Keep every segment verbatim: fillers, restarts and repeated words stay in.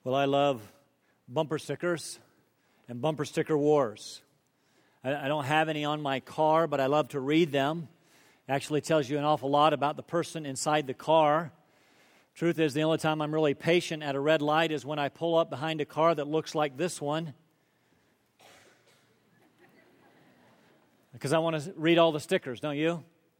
Well, I love bumper stickers and bumper sticker wars. I, I don't have any on my car, but I love to read them. It actually tells you an awful lot about the person inside the car. Truth is, the only time I'm really patient at a red light is when I pull up behind a car that looks like this one. Because I want to read all the stickers, don't you?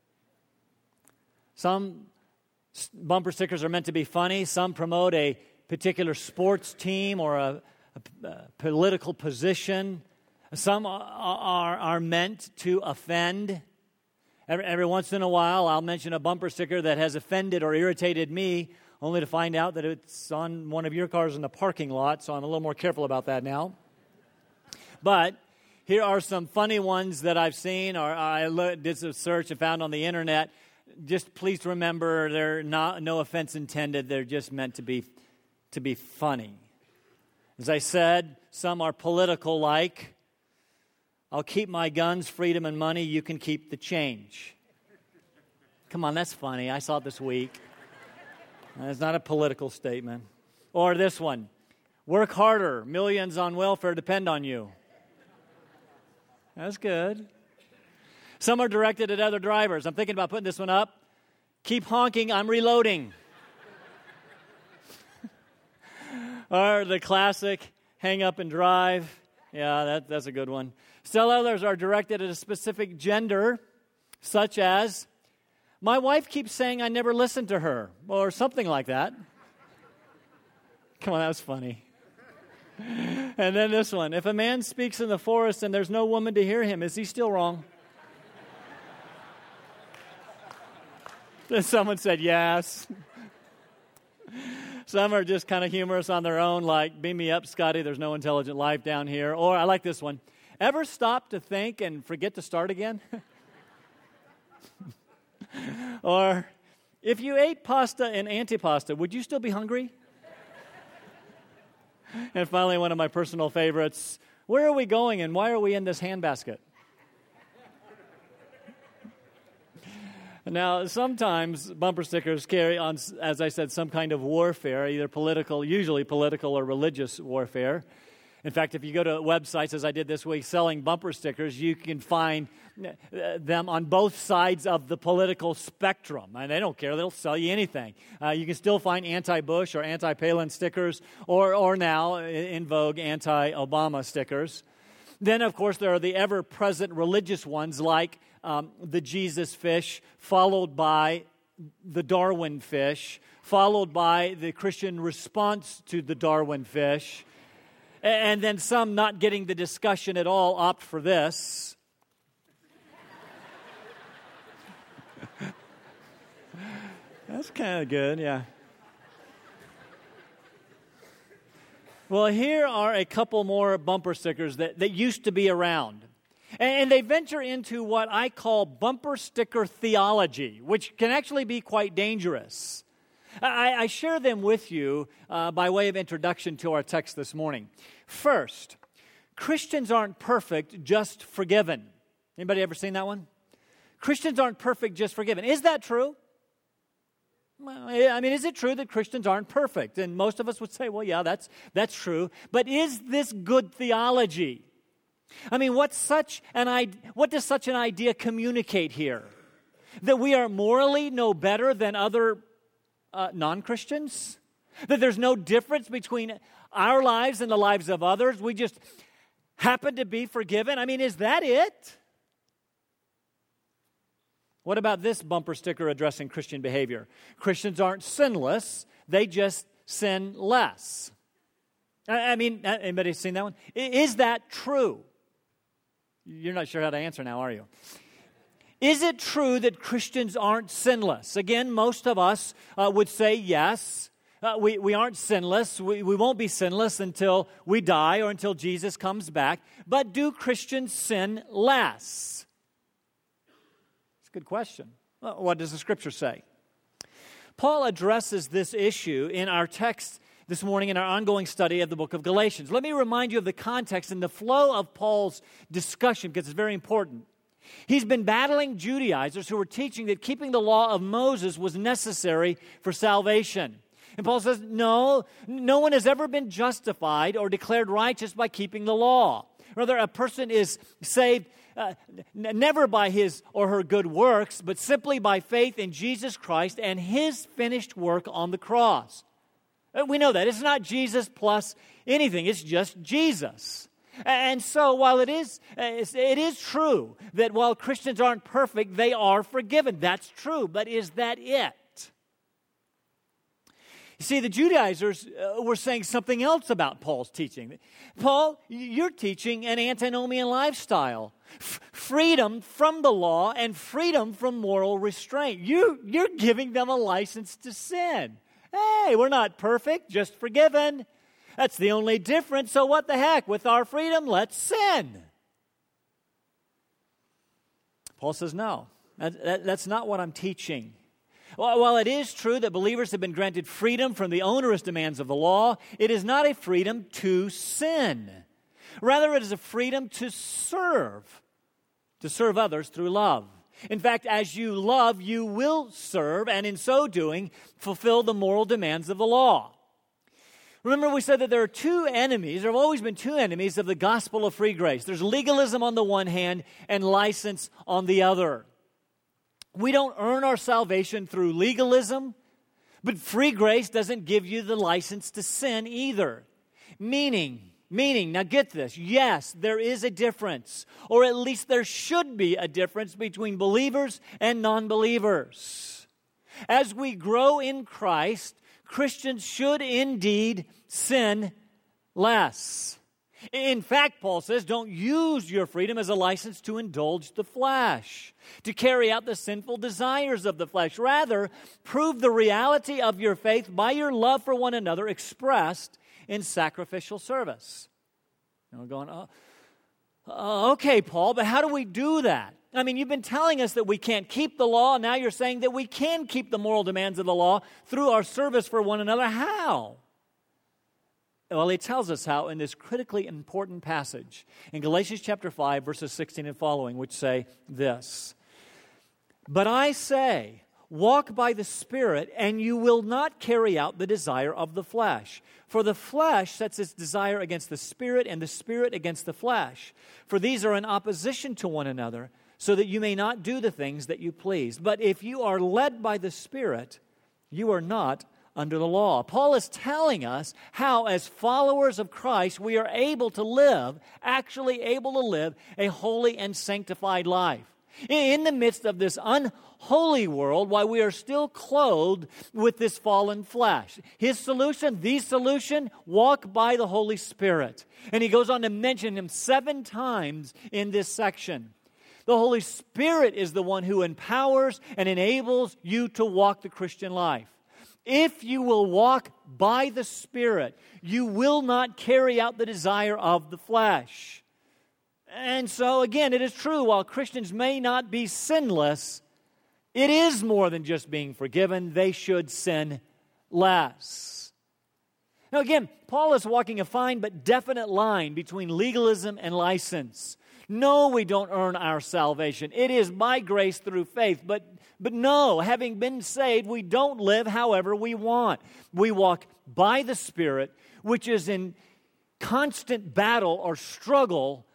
Some bumper stickers are meant to be funny. Some promote a particular sports team or a, a, a political position. Some are, are, are meant to offend. Every, every once in a while, I'll mention a bumper sticker that has offended or irritated me, only to find out that it's on one of your cars in the parking lot, so I'm a little more careful about that now. But here are some funny ones that I've seen, or I looked, did some search and found on the internet. Just please remember, they're not, no offense intended. They're just meant to be to be funny. As I said, some are political, like, I'll keep my guns, freedom, and money. You can keep the change. Come on, that's funny. I saw it this week. It's not a political statement. Or this one, work harder. Millions on welfare depend on you. That's good. Some are directed at other drivers. I'm thinking about putting this one up. Keep honking, I'm reloading. Or the classic, hang up and drive. Yeah, that, that's a good one. Still others are directed at a specific gender, such as, my wife keeps saying I never listen to her, or something like that. Come on, that was funny. And then this one, if a man speaks in the forest and there's no woman to hear him, is he still wrong? Then someone said yes. Some are just kind of humorous on their own, like, beam me up, Scotty, there's no intelligent life down here. Or I like this one, ever stop to think and forget to start again? Or, if you ate pasta and antipasta, would you still be hungry? And finally, one of my personal favorites, where are we going and why are we in this handbasket? Now, sometimes bumper stickers carry on, as I said, some kind of warfare, either political, usually political or religious warfare. In fact, if you go to websites, as I did this week, selling bumper stickers, you can find them on both sides of the political spectrum. And they don't care. They'll sell you anything. Uh, you can still find anti-Bush or anti-Palin stickers, or, or now, in vogue, anti-Obama stickers. Then, of course, there are the ever-present religious ones like um, the Jesus fish, followed by the Darwin fish, followed by the Christian response to the Darwin fish. And then some, not getting the discussion at all, opt for this. That's kind of good, yeah. Well, here are a couple more bumper stickers that, that used to be around. And they venture into what I call bumper sticker theology, which can actually be quite dangerous. I, I share them with you uh, by way of introduction to our text this morning. First, Christians aren't perfect, just forgiven. Anybody ever seen that one? Christians aren't perfect, just forgiven. Is that true? Well, I mean, is it true that Christians aren't perfect? And most of us would say, well, yeah, that's that's true. But is this good theology? I mean, what's such an idea, what does such an idea communicate here? That we are morally no better than other uh, non-Christians? That there's no difference between our lives and the lives of others? We just happen to be forgiven? I mean, is that it? What about this bumper sticker addressing Christian behavior? Christians aren't sinless, they just sin less. I mean, anybody seen that one? Is that true? You're not sure how to answer now, are you? Is it true that Christians aren't sinless? Again, most of us uh, would say yes. Uh, we, we aren't sinless. We, we won't be sinless until we die or until Jesus comes back. But do Christians sin less? It's a good question. Well, what does the Scripture say? Paul addresses this issue in our text this morning in our ongoing study of the book of Galatians. Let me remind you of the context and the flow of Paul's discussion, because it's very important. He's been battling Judaizers who were teaching that keeping the law of Moses was necessary for salvation. And Paul says, no, no one has ever been justified or declared righteous by keeping the law. Rather, a person is saved uh, n- never by his or her good works, but simply by faith in Jesus Christ and His finished work on the cross. We know that. It's not Jesus plus anything. It's just Jesus. And so while it is, it is true that while Christians aren't perfect, they are forgiven. That's true. But is that it? You see, the Judaizers uh, were saying something else about Paul's teaching. Paul, you're teaching an antinomian lifestyle. F- freedom from the law and freedom from moral restraint. You, you're giving them a license to sin. Hey, we're not perfect, just forgiven. That's the only difference, so what the heck? With our freedom, let's sin. Paul says, no, that, that, that's not what I'm teaching. While it is true that believers have been granted freedom from the onerous demands of the law, it is not a freedom to sin. Rather, it is a freedom to serve, to serve others through love. In fact, as you love, you will serve, and in so doing, fulfill the moral demands of the law. Remember, we said that there are two enemies, there have always been two enemies of the gospel of free grace. There's legalism on the one hand and license on the other. We don't earn our salvation through legalism, but free grace doesn't give you the license to sin either. Meaning, meaning, now get this, yes, there is a difference, or at least there should be a difference between believers and non-believers. As we grow in Christ, Christians should indeed sin less. In fact, Paul says, don't use your freedom as a license to indulge the flesh, to carry out the sinful desires of the flesh. Rather, prove the reality of your faith by your love for one another expressed in sacrificial service. And we're going, oh, oh, okay, Paul, but how do we do that? I mean, you've been telling us that we can't keep the law, and now you're saying that we can keep the moral demands of the law through our service for one another. How? Well, he tells us how in this critically important passage in Galatians chapter five, verses sixteen and following, which say this, "But I say, walk by the Spirit, and you will not carry out the desire of the flesh. For the flesh sets its desire against the Spirit, and the Spirit against the flesh. For these are in opposition to one another, so that you may not do the things that you please. But if you are led by the Spirit, you are not under the law." Paul is telling us how, as followers of Christ, we are able to live, actually able to live a holy and sanctified life. In the midst of this unholy world, while we are still clothed with this fallen flesh. His solution, the solution, walk by the Holy Spirit. And he goes on to mention him seven times in this section. The Holy Spirit is the one who empowers and enables you to walk the Christian life. If you will walk by the Spirit, you will not carry out the desire of the flesh. And so, again, it is true, while Christians may not be sinless, it is more than just being forgiven. They should sin less. Now, again, Paul is walking a fine but definite line between legalism and license. No, we don't earn our salvation. It is by grace through faith. But, but no, having been saved, we don't live however we want. We walk by the Spirit, which is in constant battle or struggle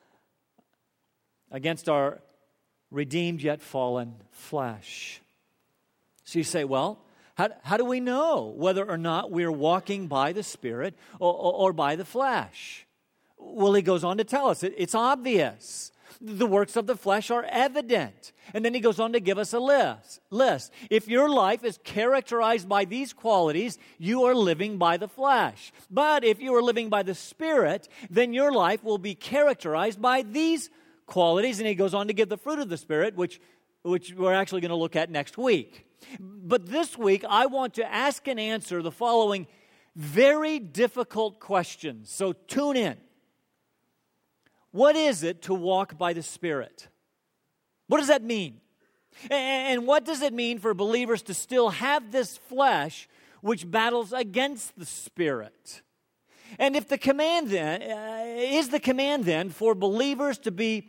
against our redeemed yet fallen flesh. So you say, well, how, how do we know whether or not we're walking by the Spirit or, or, or by the flesh? Well, he goes on to tell us, it, it's obvious. The works of the flesh are evident. And then he goes on to give us a list. list. If your life is characterized by these qualities, you are living by the flesh. But if you are living by the Spirit, then your life will be characterized by these qualities. And he goes on to give the fruit of the Spirit, which, which we're actually going to look at next week. But this week, I want to ask and answer the following very difficult questions. So tune in. What is it to walk by the Spirit? What does that mean? And what does it mean for believers to still have this flesh which battles against the Spirit? And if the command then, uh, is the command then for believers to be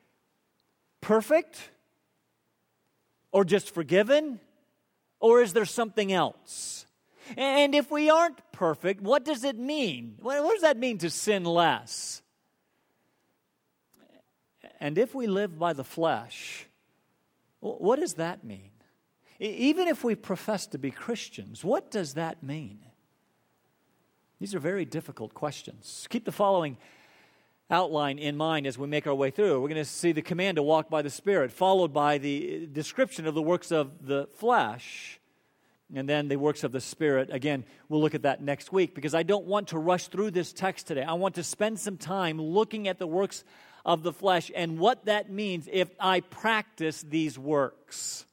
perfect? Or just forgiven? Or is there something else? And if we aren't perfect, what does it mean? What does that mean to sin less? And if we live by the flesh, what does that mean? Even if we profess to be Christians, what does that mean? These are very difficult questions. Keep the following outline in mind as we make our way through. We're going to see the command to walk by the Spirit, followed by the description of the works of the flesh, and then the works of the Spirit. Again, we'll look at that next week, because I don't want to rush through this text today. I want to spend some time looking at the works of the flesh and what that means if I practice these works.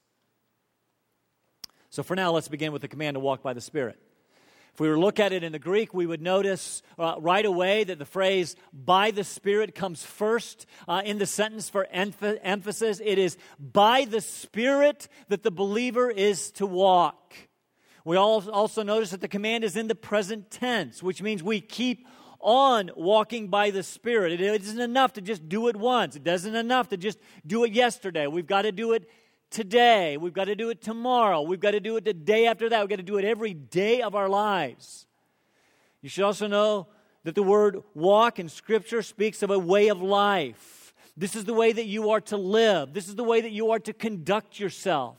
So for now, let's begin with the command to walk by the Spirit. If we were to look at it in the Greek, we would notice uh, right away that the phrase by the Spirit comes first uh, in the sentence for emph- emphasis. It is by the Spirit that the believer is to walk. We also notice that the command is in the present tense, which means we keep on walking by the Spirit. It isn't enough to just do it once. It isn't enough to just do it yesterday. We've got to do it today. We've got to do it tomorrow. We've got to do it the day after that. We've got to do it every day of our lives. You should also know that the word walk in Scripture speaks of a way of life. This is the way that you are to live. This is the way that you are to conduct yourself.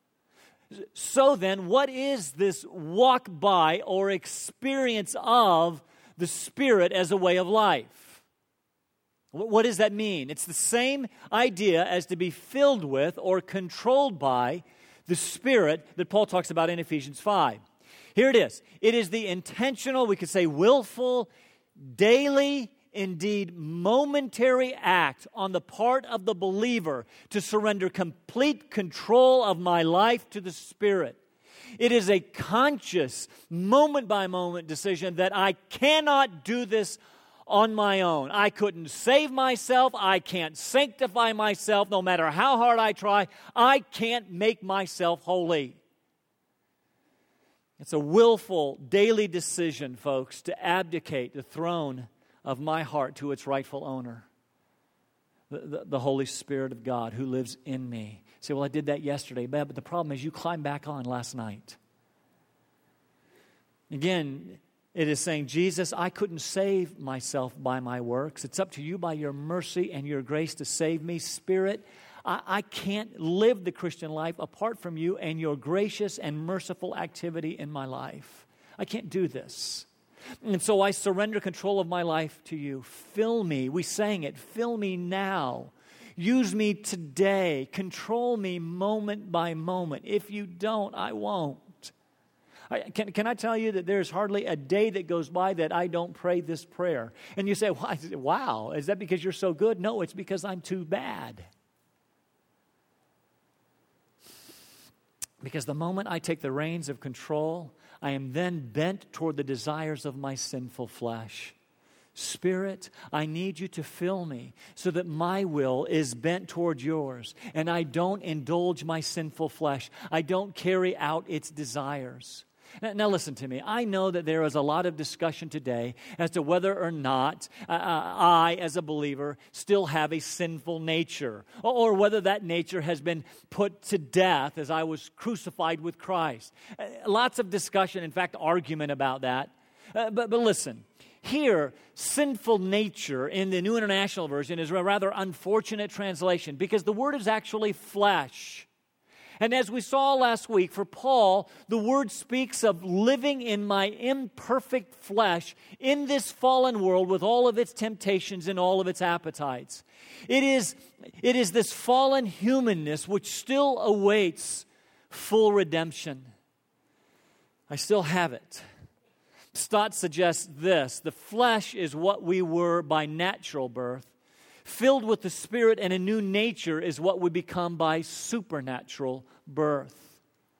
So then, what is this walk by or experience of the Spirit as a way of life? What does that mean? It's the same idea as to be filled with or controlled by the Spirit that Paul talks about in Ephesians five. Here it is. It is the intentional, we could say willful, daily, indeed momentary act on the part of the believer to surrender complete control of my life to the Spirit. It is a conscious, moment-by-moment decision that I cannot do this on my own. I couldn't save myself. I can't sanctify myself. No matter how hard I try, I can't make myself holy. It's a willful, daily decision, folks, to abdicate the throne of my heart to its rightful owner, the, the, the Holy Spirit of God who lives in me. You say, well, I did that yesterday. But the problem is you climbed back on last night. Again, it is saying, Jesus, I couldn't save myself by my works. It's up to you by your mercy and your grace to save me. Spirit, I, I can't live the Christian life apart from you and your gracious and merciful activity in my life. I can't do this. And so I surrender control of my life to you. Fill me. We sang it. Fill me now. Use me today. Control me moment by moment. If you don't, I won't. I, can, can I tell you that there's hardly a day that goes by that I don't pray this prayer? And you say, wow, is that because you're so good? No, it's because I'm too bad. Because the moment I take the reins of control, I am then bent toward the desires of my sinful flesh. Spirit, I need you to fill me so that my will is bent toward yours and I don't indulge my sinful flesh. I don't carry out its desires. Now, now listen to me. I know that there is a lot of discussion today as to whether or not uh, I, as a believer, still have a sinful nature, or, or whether that nature has been put to death as I was crucified with Christ. Uh, lots of discussion, in fact, argument about that. Uh, but, but listen, here, sinful nature in the New International Version is a rather unfortunate translation because the word is actually flesh. And as we saw last week, for Paul, the word speaks of living in my imperfect flesh in this fallen world with all of its temptations and all of its appetites. It is, it is this fallen humanness which still awaits full redemption. I still have it. Stott suggests this: the flesh is what we were by natural birth. Filled with the Spirit and a new nature is what we become by supernatural birth.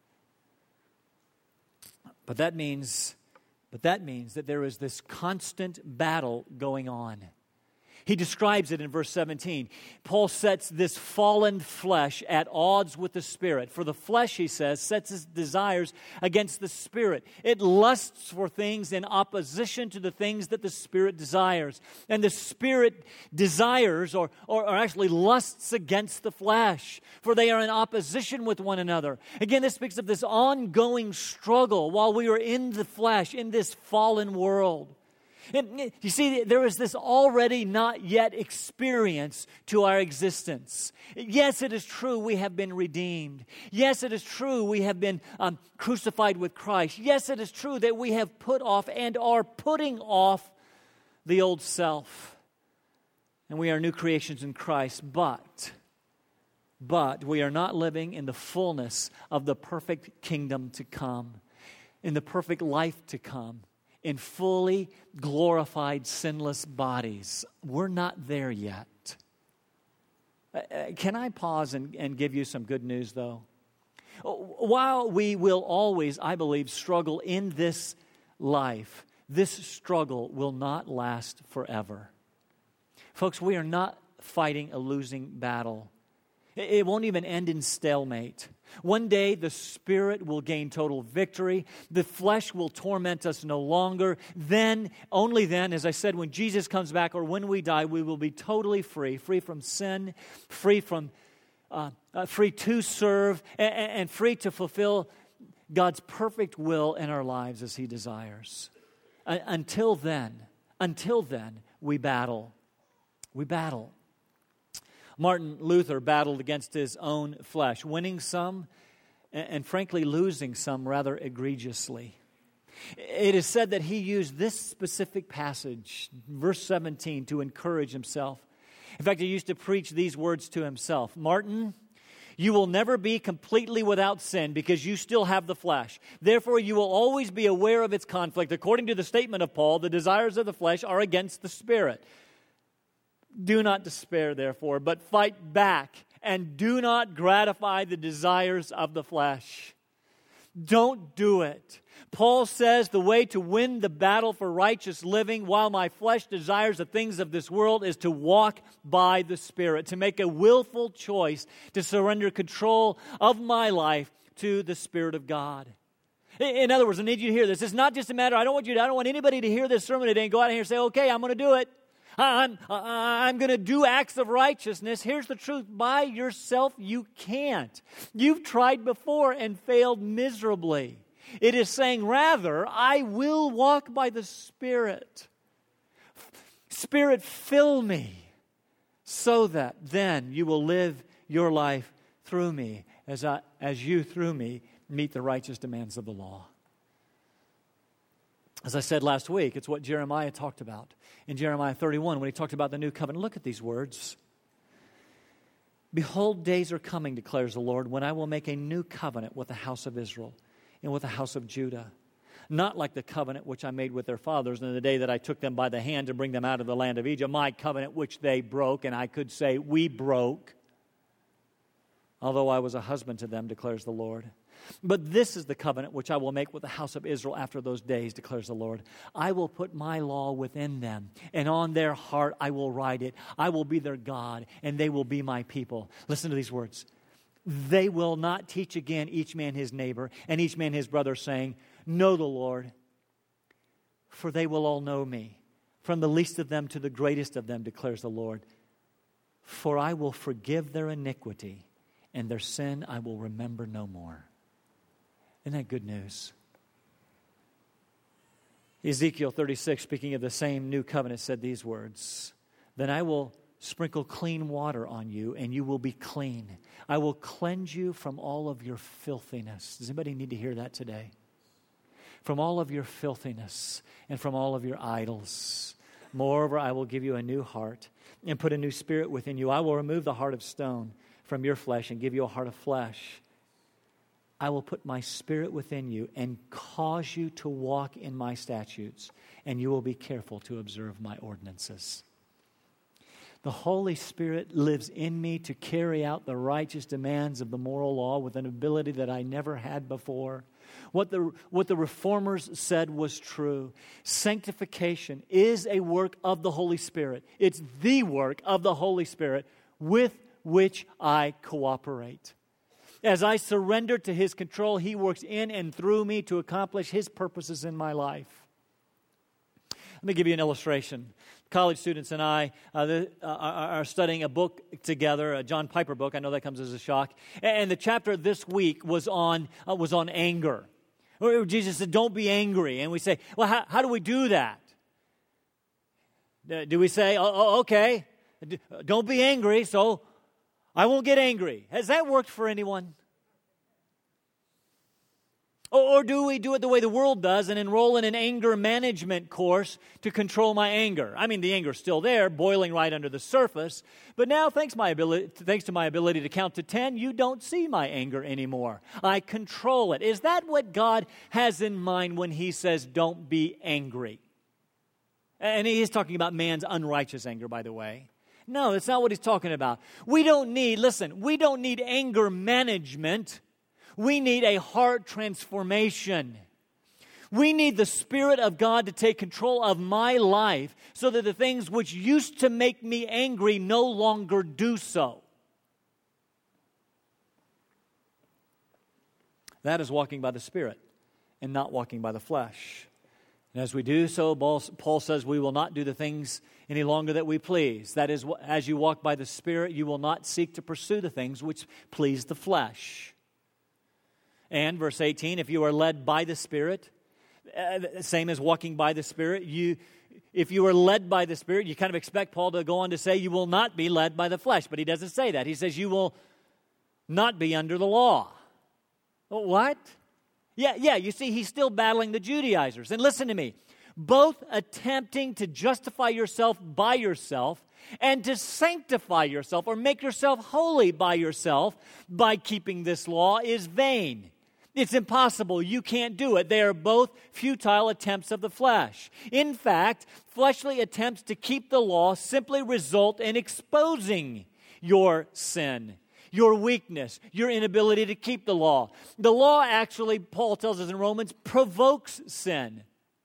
But that means, but that means that there is this constant battle going on. He describes it in verse seventeen. Paul sets this fallen flesh at odds with the Spirit. For the flesh, he says, sets its desires against the Spirit. It lusts for things in opposition to the things that the Spirit desires. And the Spirit desires, or, or, or actually lusts against the flesh, for they are in opposition with one another. Again, this speaks of this ongoing struggle while we are in the flesh, in this fallen world. And you see, there is this already not yet experience to our existence. Yes, it is true we have been redeemed. Yes, it is true we have been um, crucified with Christ. Yes, it is true that we have put off and are putting off the old self. And we are new creations in Christ. But, but we are not living in the fullness of the perfect kingdom to come, in the perfect life to come, in fully glorified, sinless bodies. We're not there yet. Uh, can I pause and, and give you some good news, though? While we will always, I believe, struggle in this life, this struggle will not last forever. Folks, we are not fighting a losing battle. It won't even end in stalemate. One day, the Spirit will gain total victory. The flesh will torment us no longer. Then, only then, as I said, when Jesus comes back or when we die, we will be totally free, free from sin, free from, uh, uh, free to serve, and, and free to fulfill God's perfect will in our lives as He desires. Uh, until then, until then, we battle. We battle. Martin Luther battled against his own flesh, winning some and, and frankly losing some rather egregiously. It is said that he used this specific passage, verse seventeen, to encourage himself. In fact, he used to preach these words to himself. Martin, you will never be completely without sin because you still have the flesh. Therefore, you will always be aware of its conflict. According to the statement of Paul, the desires of the flesh are against the Spirit. Do not despair, therefore, but fight back and do not gratify the desires of the flesh. Don't do it. Paul says the way to win the battle for righteous living while my flesh desires the things of this world is to walk by the Spirit, to make a willful choice to surrender control of my life to the Spirit of God. In other words, I need you to hear this. It's not just a matter, I don't want you to, I don't want anybody to hear this sermon today and go out here and say, okay, I'm going to do it. I'm, I'm going to do acts of righteousness. Here's the truth. By yourself, you can't. You've tried before and failed miserably. It is saying, rather, I will walk by the Spirit. Spirit, fill me so that then you will live your life through me as, I, as you, through me, meet the righteous demands of the law. As I said last week, it's what Jeremiah talked about in Jeremiah thirty-one when he talked about the new covenant. Look at these words. Behold, days are coming, declares the Lord, when I will make a new covenant with the house of Israel and with the house of Judah. Not like the covenant which I made with their fathers in the day that I took them by the hand to bring them out of the land of Egypt, my covenant which they broke, and I could say, we broke, although I was a husband to them, declares the Lord. But this is the covenant which I will make with the house of Israel after those days, declares the Lord. I will put my law within them, and on their heart I will write it. I will be their God, and they will be my people. Listen to these words. They will not teach again each man his neighbor, and each man his brother, saying, know the Lord, for they will all know me, from the least of them to the greatest of them, declares the Lord. For I will forgive their iniquity, and their sin I will remember no more. Isn't that good news? Ezekiel thirty-six, speaking of the same new covenant, said these words. Then I will sprinkle clean water on you, and you will be clean. I will cleanse you from all of your filthiness. Does anybody need to hear that today? From all of your filthiness and from all of your idols. Moreover, I will give you a new heart and put a new spirit within you. I will remove the heart of stone from your flesh and give you a heart of flesh. I will put my spirit within you and cause you to walk in my statutes, and you will be careful to observe my ordinances. The Holy Spirit lives in me to carry out the righteous demands of the moral law with an ability that I never had before. What the, what the reformers said was true. Sanctification is a work of the Holy Spirit. It's the work of the Holy Spirit with which I cooperate. As I surrender to His control, He works in and through me to accomplish His purposes in my life. Let me give you an illustration. College students and I uh, the, uh, are studying a book together, a John Piper book. I know that comes as a shock. And the chapter this week was on uh, was on anger. Jesus said, "Don't be angry." And we say, "Well, how, how do we do that?" Do we say, "Oh, oh okay, don't be angry, so I won't get angry"? Has that worked for anyone? Or do we do it the way the world does and enroll in an anger management course to control my anger? I mean, the anger's still there, boiling right under the surface. But now, thanks, my ability, thanks to my ability to count to ten, you don't see my anger anymore. I control it. Is that what God has in mind when He says, "Don't be angry"? And He is talking about man's unrighteous anger, by the way. No, that's not what He's talking about. We don't need, listen, we don't need anger management. We need a heart transformation. We need the Spirit of God to take control of my life so that the things which used to make me angry no longer do so. That is walking by the Spirit and not walking by the flesh. And as we do so, Paul says we will not do the things any longer that we please. That is, as you walk by the Spirit, you will not seek to pursue the things which please the flesh. And verse eighteen, if you are led by the Spirit, uh, same as walking by the Spirit, you, if you are led by the Spirit, you kind of expect Paul to go on to say you will not be led by the flesh. But he doesn't say that. He says you will not be under the law. What? Yeah, yeah, you see, he's still battling the Judaizers. And listen to me. Both attempting to justify yourself by yourself and to sanctify yourself or make yourself holy by yourself by keeping this law is vain. It's impossible. You can't do it. They are both futile attempts of the flesh. In fact, fleshly attempts to keep the law simply result in exposing your sin, your weakness, your inability to keep the law. The law actually, Paul tells us in Romans, provokes sin.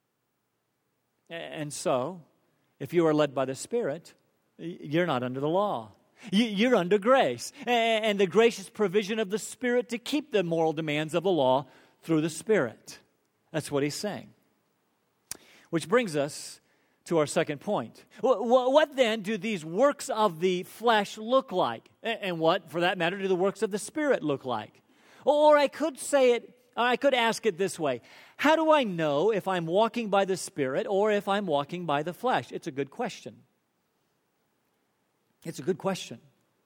And so, if you are led by the Spirit, you're not under the law. You're under grace. And the gracious provision of the Spirit to keep the moral demands of the law through the Spirit. That's what he's saying. Which brings us to our second point. What then do these works of the flesh look like? And what, for that matter, do the works of the Spirit look like? Or I could say it, I could ask it this way. How do I know if I'm walking by the Spirit or if I'm walking by the flesh? It's a good question. It's a good question.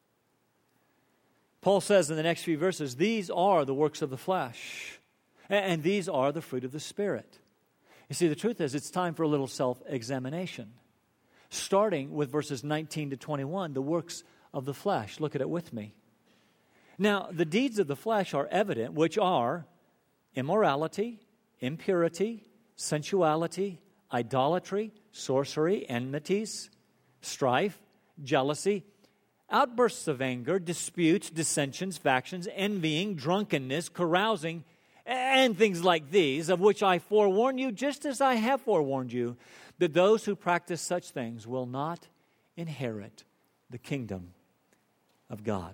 Paul says in the next few verses, these are the works of the flesh, and these are the fruit of the Spirit. You see, the truth is, it's time for a little self-examination. Starting with verses nineteen to twenty-one, the works of the flesh. Look at it with me. Now, the deeds of the flesh are evident, which are immorality, impurity, sensuality, idolatry, sorcery, enmities, strife, jealousy, outbursts of anger, disputes, dissensions, factions, envying, drunkenness, carousing, and things like these, of which I forewarn you, just as I have forewarned you, that those who practice such things will not inherit the kingdom of God.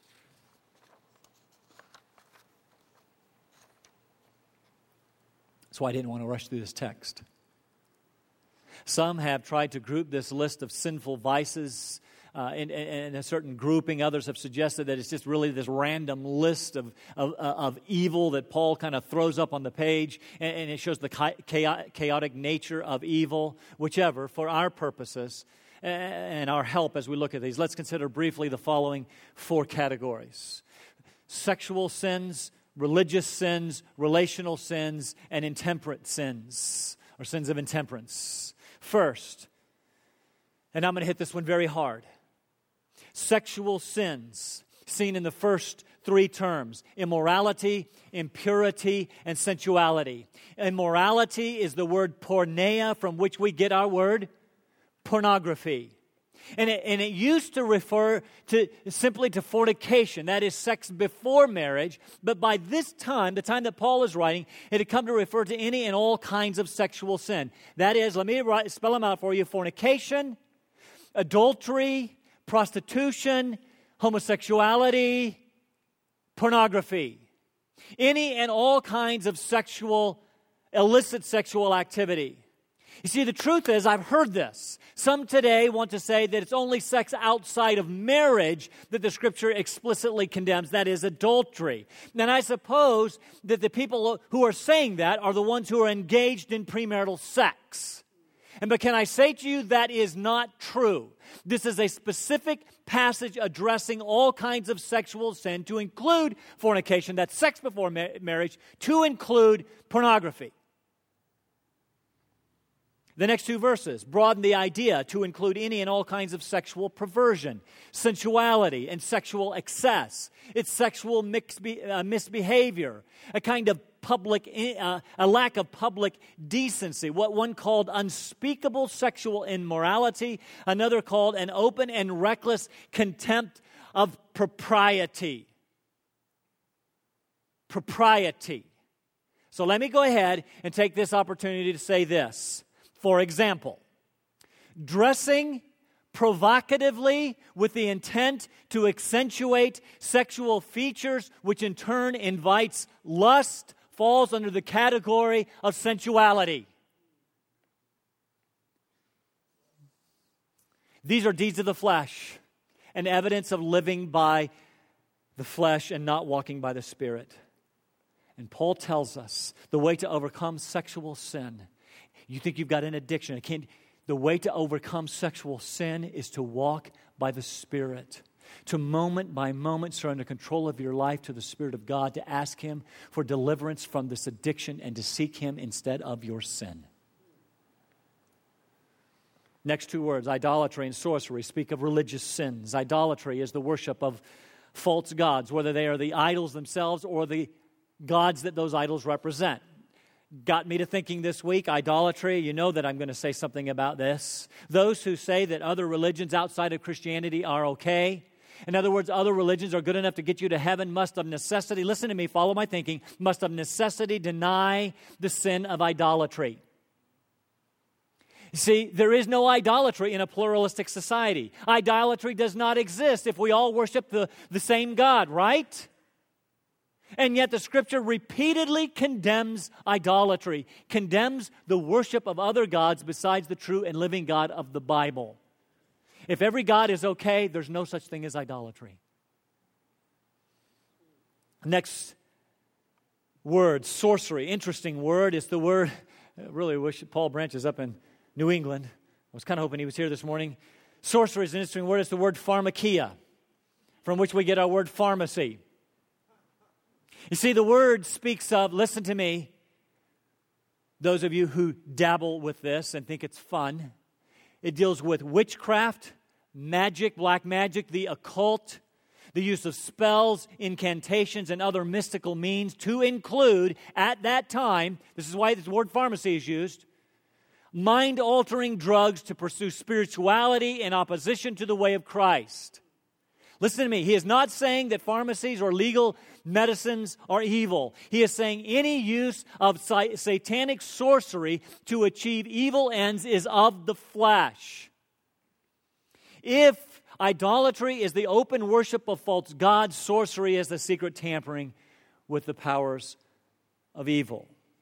That's why I didn't want to rush through this text. Some have tried to group this list of sinful vices uh, in, in a certain grouping. Others have suggested that it's just really this random list of, of, of evil that Paul kind of throws up on the page, and, and it shows the chaotic, chaotic nature of evil. Whichever, for our purposes and our help as we look at these, let's consider briefly the following four categories. Sexual sins, religious sins, relational sins, and intemperate sins, or sins of intemperance. First, and I'm going to hit this one very hard, sexual sins, seen in the first three terms, immorality, impurity, and sensuality. Immorality is the word porneia, from which we get our word pornography. And it, and it used to refer to simply to fornication, that is sex before marriage. But by this time, the time that Paul is writing, it had come to refer to any and all kinds of sexual sin. That is, let me write, spell them out for you: fornication, adultery, prostitution, homosexuality, pornography. Any and all kinds of sexual, illicit sexual activity. You see, the truth is, I've heard this. Some today want to say that it's only sex outside of marriage that the Scripture explicitly condemns, that is, adultery. And I suppose that the people who are saying that are the ones who are engaged in premarital sex. And but can I say to you, that is not true. This is a specific passage addressing all kinds of sexual sin, to include fornication, that's sex before ma- marriage, to include pornography. The next two verses broaden the idea to include any and all kinds of sexual perversion, sensuality, and sexual excess. It's sexual mix, uh, misbehavior, a kind of public, uh, a lack of public decency, what one called unspeakable sexual immorality, another called an open and reckless contempt of propriety. Propriety. So let me go ahead and take this opportunity to say this. For example, dressing provocatively with the intent to accentuate sexual features, which in turn invites lust, falls under the category of sensuality. These are deeds of the flesh and evidence of living by the flesh and not walking by the Spirit. And Paul tells us the way to overcome sexual sin. You think you've got an addiction. I can't, the way to overcome sexual sin is to walk by the Spirit. To moment by moment surrender control of your life to the Spirit of God, to ask Him for deliverance from this addiction and to seek Him instead of your sin. Next two words, idolatry and sorcery, speak of religious sins. Idolatry is the worship of false gods, whether they are the idols themselves or the gods that those idols represent. Got me to thinking this week, idolatry, you know that I'm going to say something about this. Those who say that other religions outside of Christianity are okay. In other words, other religions are good enough to get you to heaven, must of necessity, listen to me, follow my thinking, must of necessity deny the sin of idolatry. See, there is no idolatry in a pluralistic society. Idolatry does not exist if we all worship the, the same God, right? And yet the Scripture repeatedly condemns idolatry, condemns the worship of other gods besides the true and living God of the Bible. If every God is okay, there's no such thing as idolatry. Next word, sorcery. Interesting word. It's the word, I really wish Paul Branch is up in New England. I was kind of hoping he was here this morning. Sorcery is an interesting word. It's the word pharmakia, from which we get our word pharmacy. You see, the word speaks of, listen to me, those of you who dabble with this and think it's fun, it deals with witchcraft, magic, black magic, the occult, the use of spells, incantations, and other mystical means to include, at that time, this is why this word pharmacy is used, mind-altering drugs to pursue spirituality in opposition to the way of Christ. Listen to me. He is not saying that pharmacies or legal medicines are evil. He is saying any use of satanic sorcery to achieve evil ends is of the flesh. If idolatry is the open worship of false gods, sorcery is the secret tampering with the powers of evil.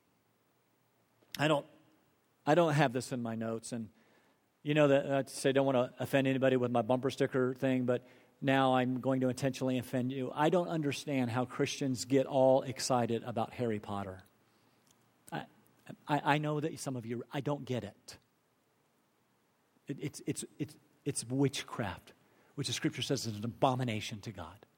I don't, I don't have this in my notes, and you know that I say I don't want to offend anybody with my bumper sticker thing, but now I'm going to intentionally offend you. I don't understand how Christians get all excited about Harry Potter. I, I, I know that some of you, I don't get it. it it's, it's, it's, it's witchcraft, which the Scripture says is an abomination to God.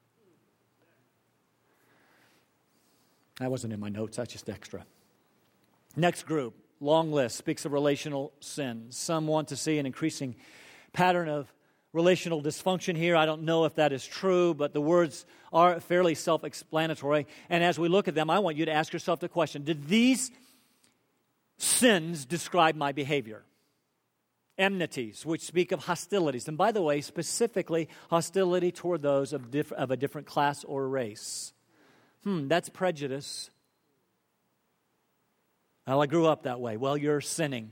That wasn't in my notes, that's just extra. Next group, long list, speaks of relational sins. Some want to see an increasing pattern of relational dysfunction here. I don't know if that is true, but the words are fairly self-explanatory. And as we look at them, I want you to ask yourself the question, did these sins describe my behavior? enmities, which speak of hostilities. And by the way, specifically, hostility toward those of, diff- of a different class or race. Hmm, that's prejudice. Well, I grew up that way. Well, you're sinning.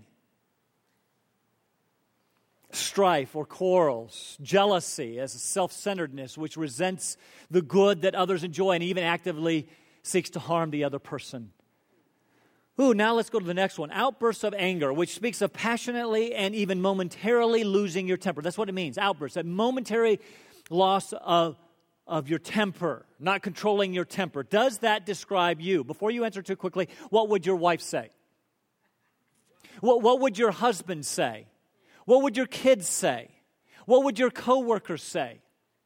Strife or quarrels, jealousy as a self-centeredness which resents the good that others enjoy and even actively seeks to harm the other person. Ooh, now let's go to the next one. Outbursts of anger, which speaks of passionately and even momentarily losing your temper. That's what it means, outbursts. That momentary loss of, of your temper, not controlling your temper. Does that describe you? Before you answer too quickly, what would your wife say? What, what would your husband say? What would your kids say? What would your coworkers say?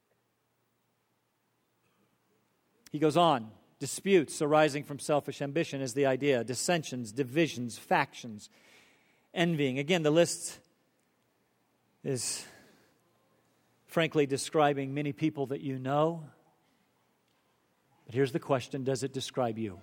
He goes on. Disputes arising from selfish ambition is the idea. Dissensions, divisions, factions, envying. Again, the list is frankly describing many people that you know. But here's the question, does it describe you?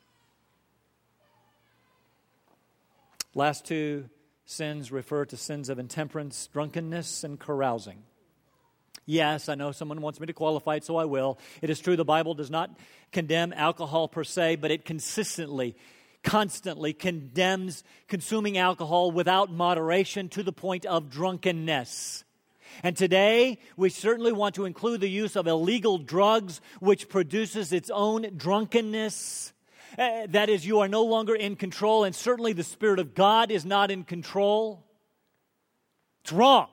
Last two sins refer to sins of intemperance, drunkenness, and carousing. Yes, I know someone wants me to qualify it, so I will. It is true the Bible does not condemn alcohol per se, but it consistently, constantly condemns consuming alcohol without moderation to the point of drunkenness. And today, we certainly want to include the use of illegal drugs, which produces its own drunkenness. Uh, that is, you are no longer in control, and certainly the Spirit of God is not in control. It's wrong.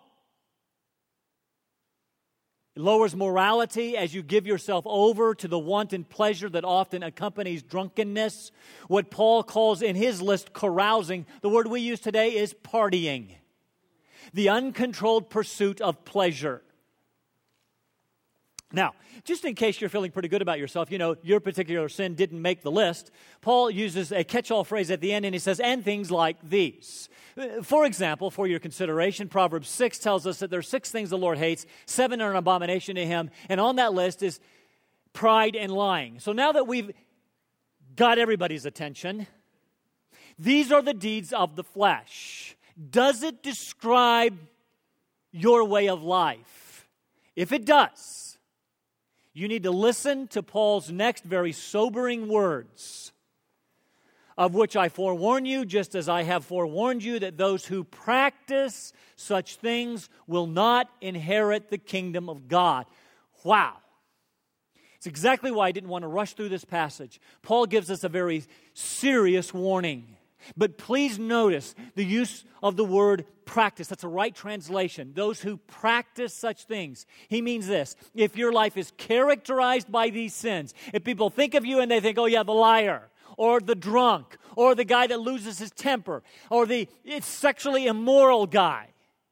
It lowers morality as you give yourself over to the wanton pleasure that often accompanies drunkenness. What Paul calls in his list carousing, the word we use today is partying. The uncontrolled pursuit of pleasure. Now, just in case you're feeling pretty good about yourself, you know, your particular sin didn't make the list, Paul uses a catch-all phrase at the end, and he says, and things like these. For example, for your consideration, Proverbs six tells us that there are six things the Lord hates, seven are an abomination to him, and on that list is pride and lying. So now that we've got everybody's attention, these are the deeds of the flesh. Does it describe your way of life? If it does, you need to listen to Paul's next very sobering words, of which I forewarn you, just as I have forewarned you, that those who practice such things will not inherit the kingdom of God. Wow. It's exactly why I didn't want to rush through this passage. Paul gives us a very serious warning. But please notice the use of the word practice. That's a right translation. Those who practice such things. He means this. If your life is characterized by these sins, if people think of you and they think, oh yeah, the liar, or the drunk, or the guy that loses his temper, or the sexually immoral guy.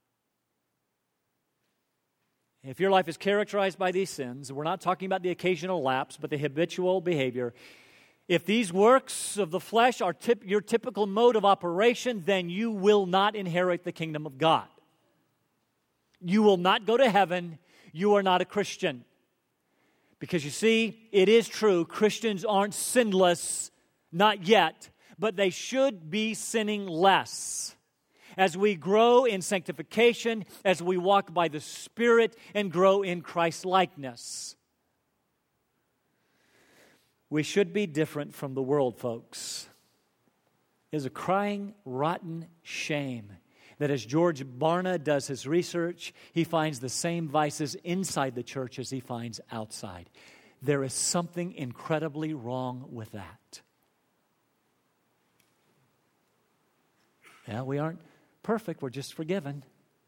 If your life is characterized by these sins, we're not talking about the occasional lapse, but the habitual behavior. If these works of the flesh are tip, your typical mode of operation, then you will not inherit the kingdom of God. You will not go to heaven. You are not a Christian. Because you see, it is true, Christians aren't sinless, not yet, but they should be sinning less. As we grow in sanctification, as we walk by the Spirit and grow in Christ-likeness. We should be different from the world, folks. It is a crying, rotten shame that as George Barna does his research, he finds the same vices inside the church as he finds outside. There is something incredibly wrong with that. Yeah, we aren't perfect. We're just forgiven.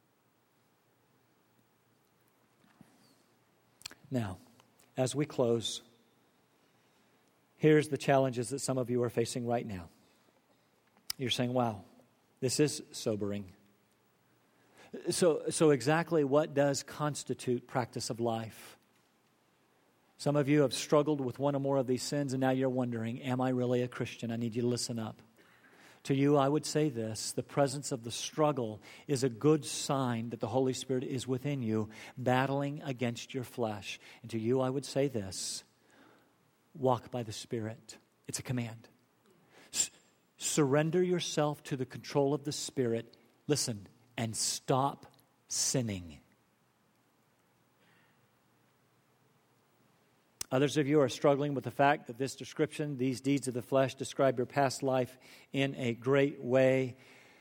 Now, as we close, here's the challenges that some of you are facing right now. You're saying, wow, this is sobering. So, so exactly what does constitute practice of life? Some of you have struggled with one or more of these sins, and now you're wondering, am I really a Christian? I need you to listen up. To you, I would say this, the presence of the struggle is a good sign that the Holy Spirit is within you, battling against your flesh. And to you, I would say this, walk by the Spirit. It's a command. S- surrender yourself to the control of the Spirit. Listen, and stop sinning. Others of you are struggling with the fact that this description, these deeds of the flesh, describe your past life in a great way.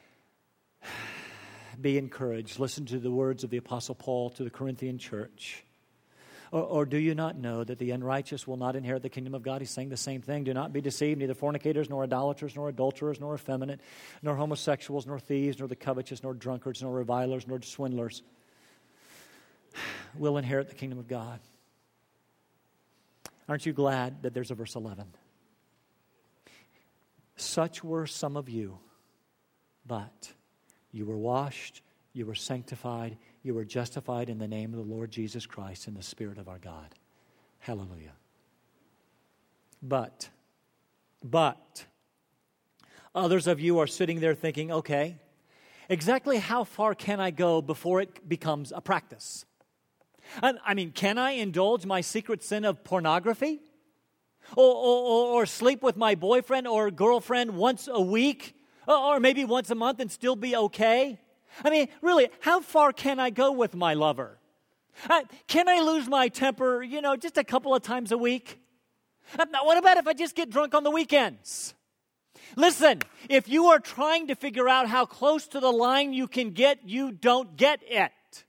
Be encouraged. Listen to the words of the Apostle Paul to the Corinthian church. Or, or do you not know that the unrighteous will not inherit the kingdom of God? He's saying the same thing. Do not be deceived, neither fornicators, nor idolaters, nor adulterers, nor effeminate, nor homosexuals, nor thieves, nor the covetous, nor drunkards, nor revilers, nor swindlers will inherit the kingdom of God. Aren't you glad that there's a verse eleven? Such were some of you, but you were washed, you were sanctified, you were justified in the name of the Lord Jesus Christ and the Spirit of our God. Hallelujah. But, but, others of you are sitting there thinking, okay, exactly how far can I go before it becomes a practice? I mean, can I indulge my secret sin of pornography? Or, or, or sleep with my boyfriend or girlfriend once a week? Or maybe once a month and still be okay? I mean, really, how far can I go with my lover? Uh, can I lose my temper, you know, just a couple of times a week? Uh, what about if I just get drunk on the weekends? Listen, if you are trying to figure out how close to the line you can get, you don't get it.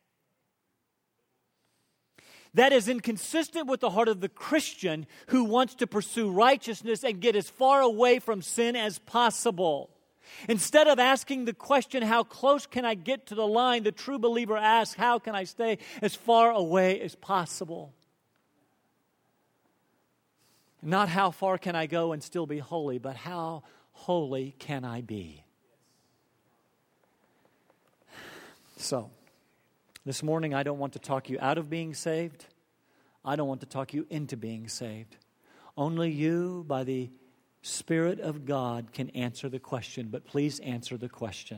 That is inconsistent with the heart of the Christian who wants to pursue righteousness and get as far away from sin as possible. Instead of asking the question, how close can I get to the line, the true believer asks, how can I stay as far away as possible? Not how far can I go and still be holy, but how holy can I be? So, this morning, I don't want to talk you out of being saved. I don't want to talk you into being saved. Only you, by the Spirit of God, can answer the question. But please answer the question.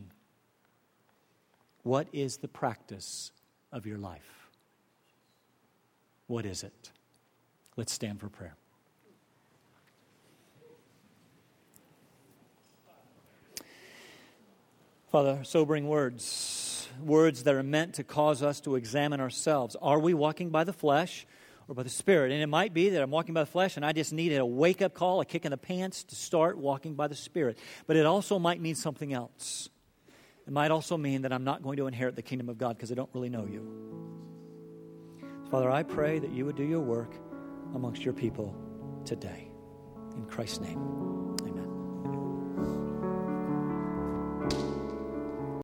What is the practice of your life? What is it? Let's stand for prayer. Father, sobering words. Words that are meant to cause us to examine ourselves. Are we walking by the flesh or by the Spirit? And it might be that I'm walking by the flesh and I just need a wake-up call, a kick in the pants to start walking by the Spirit. But it also might mean something else. It might also mean that I'm not going to inherit the kingdom of God because I don't really know you. Father, I pray that you would do your work amongst your people today. In Christ's name.